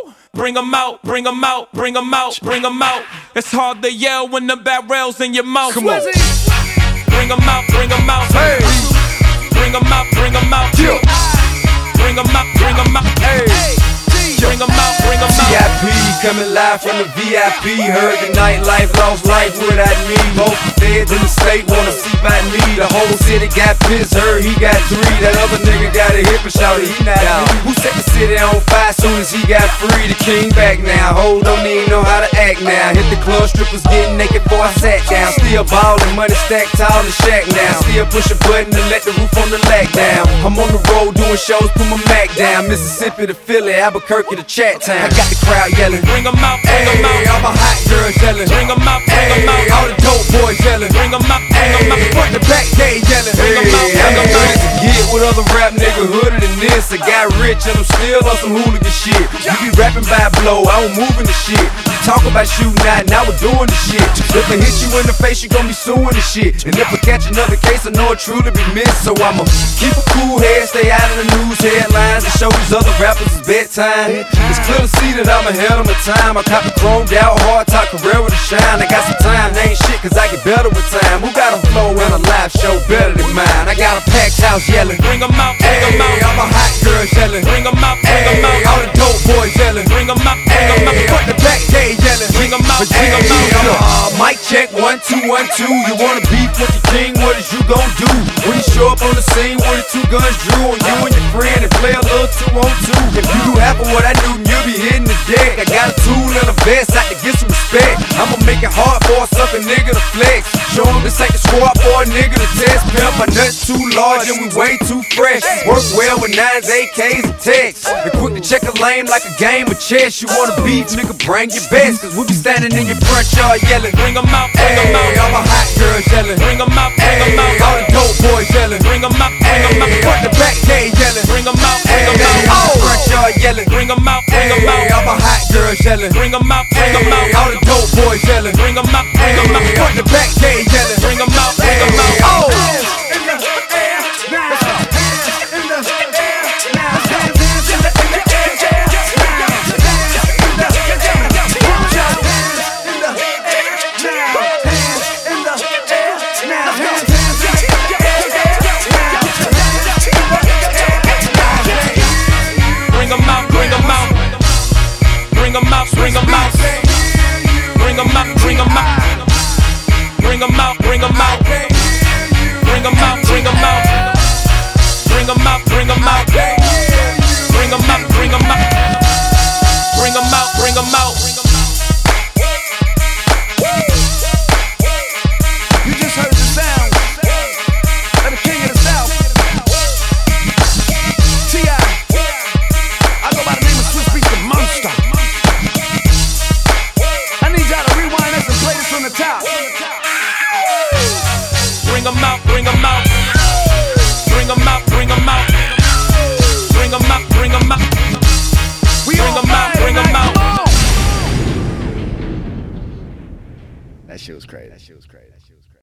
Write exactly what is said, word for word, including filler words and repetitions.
Bring 'em out, bring 'em out, bring 'em out, bring 'em out. It's hard to yell when the barrel's in your mouth. Come on. Bring 'em out, bring 'em out. Hey. Bring 'em out, bring 'em out. Yeah. Bring 'em out, bring 'em out. Hey. Bring 'em out, bring 'em out. T I P coming live from the V I P. Heard the nightlife, lost life without me. Both the feds in the state wanna see by me. The whole city got pissed, heard he got three. That other nigga got a hip and shouted he not out. Who set the city on fire soon as he got free? The king back now, hoes don't even know how to act now. Hit the club, strippers getting naked before I sat down. Still ballin', money stacked tall in the shack now. Still push a button to let the roof on the lag down. I'm on the road doing shows, put my Mac down. Mississippi to Philly, Albuquerque to Chat Town. I got the crowd yelling, Bring 'em out, bring 'em out. all my hot girls yelling, Bring 'em out, bring 'em hey, out. all the dope boys yelling, Bring 'em out, bring 'em out. front to back they yelling, Bring 'em out, hey, bring 'em I out. ain't forget what other rap nigga hooded than this. I got rich and I'm still on some hooligan shit. You be rapping by blow, I don't moving the shit. You talk about shooting out, now we're doing the shit. If I hit you in the face, you gon' be suing the shit. And if I catch another case, I know it truly be missed. So I'ma keep a cool head, stay out of the news headlines, and show these other rappers it's bedtime. It's clear to see that I'm ahead of my time. I cop the chromed out, hard top career with a shine. I got some time, they ain't shit cause I get better with time. Who got a flow and a live show better than mine? I got a packed house yelling, Bring 'em out, bring 'em hey, out. all my hot girls yelling, Bring 'em out, bring 'em hey, out. all the dope boys yelling, Bring 'em out, bring 'em hey, out. front to back they yelling, Bring 'em out, bring 'em hey, out. uh, mic check, one, two, one, two. You wanna beef with the king, what is you gon' do? When you show up on the scene with the two guns drew on you and your friend and play a little two on two. If you do half of what I do, you'll be hitting the deck. I got a tool and a vest out to get some respect. I'ma make it hard for a sucker nigga to flex. Show him this ain't the squad for a nigga to test. Pimp, my nuts too large and we way too fresh. Work well with nines, A Ks, and texts. And quick to check a lane like a game of chess. You wanna beef, nigga, bring your best. Cause we be standing in your front yard yelling, Bring 'em out, bring 'em hey, out. all my hot girls yelling, Bring 'em out, bring 'em hey, out. all the dope boys yelling, Bring 'em out, bring 'em hey, out. front to back they yelling, Bring 'em out, bring 'em hey, out. all the front yard yelling, Bring 'em out, bring 'em hey, all out. my hot girls yelling, Bring 'em out, bring 'em hey, out. all the dope boys yelling, Bring 'em out, bring 'em hey, out. front to back they yelling, Bring 'em out, bring 'em out. oh. Bring 'em out, bring 'em out. Bring 'em out, bring 'em out. Bring 'em out, bring 'em out. Bring 'em out, bring 'em out. Bring 'em out, bring 'em out. Bring 'em out, bring 'em out. Bring 'em out, bring 'em out. Bring 'em out, bring 'em out. You just heard the sound of the king of the South, T I I go by the name of Swiss Beats the Monster. I need y'all to rewind this and play this from the top. Bring 'em out, bring 'em out. Bring 'em out, bring 'em out. Bring 'em out, bring 'em out. We Bring on 'em out, fire bring 'em tonight, out. come on. That shit was crazy. That shit was crazy.